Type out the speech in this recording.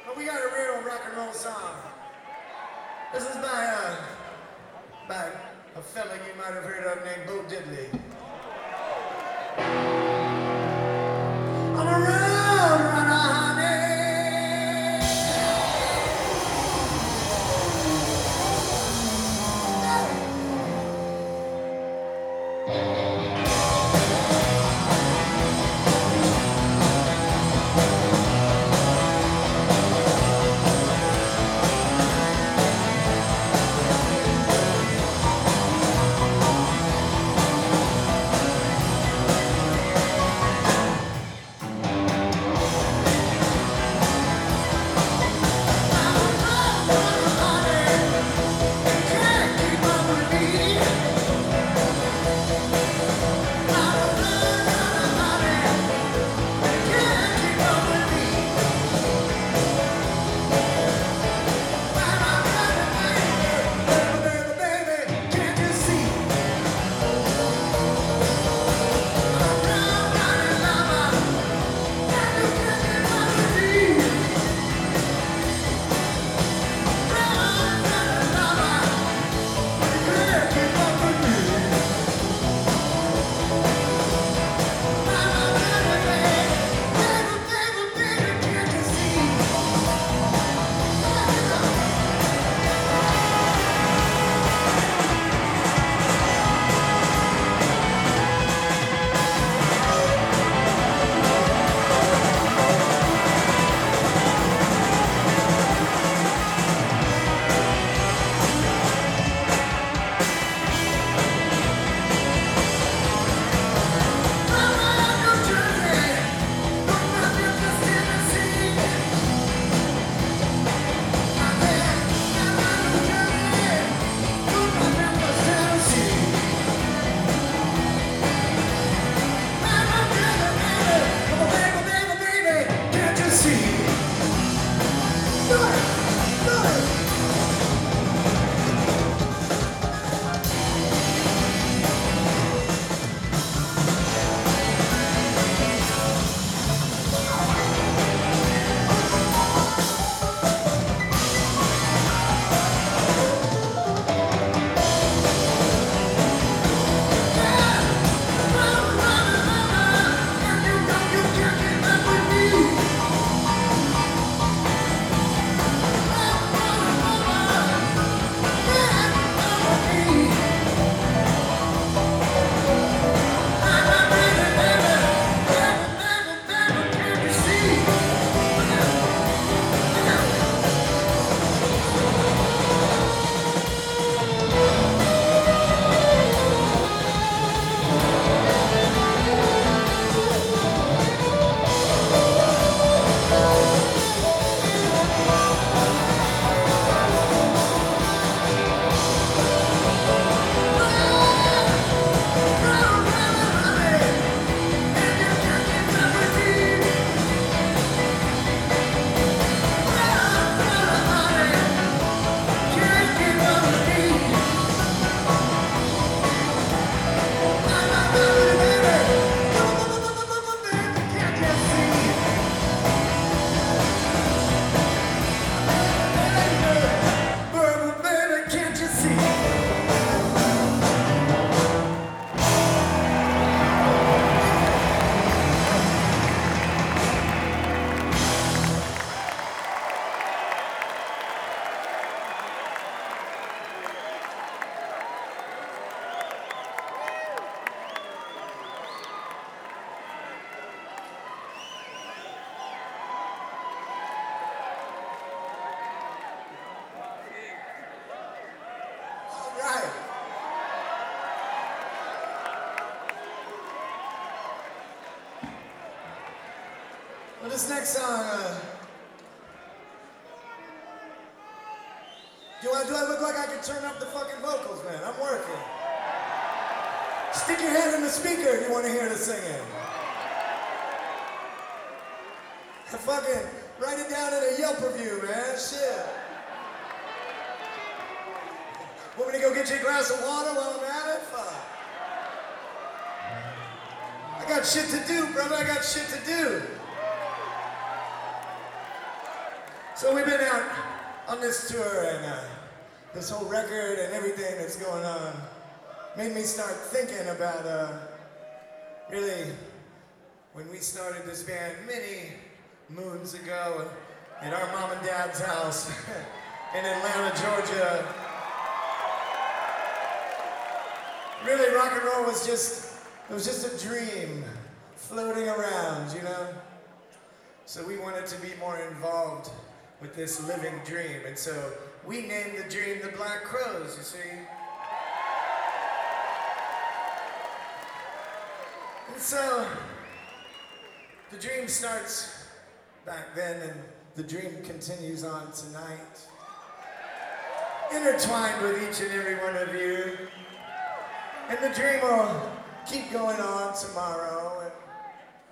But we got a real rock and roll song. This is by a fella you might have heard of named Bo Diddley. I'm a road runner, honey. Well, this next song, do I look like I can turn up the fucking vocals, man? I'm working. Stick your hand in the speaker if you want to hear the singing. Fucking write it down in a Yelp review, man. Shit. Want me to go get you a glass of water while I'm at it? Fuck. I got shit to do, brother. I got shit to do. So we've been out on this tour, and this whole record and everything that's going on made me start thinking about really when we started this band many moons ago at our mom and dad's house in Atlanta, Georgia. Really, rock and roll was just a dream floating around, you know? So we wanted to be more involved with this living dream, and so we named the dream the Black Crowes, you see? And so the dream starts back then, and the dream continues on tonight, intertwined with each and every one of you. And the dream will keep going on tomorrow, and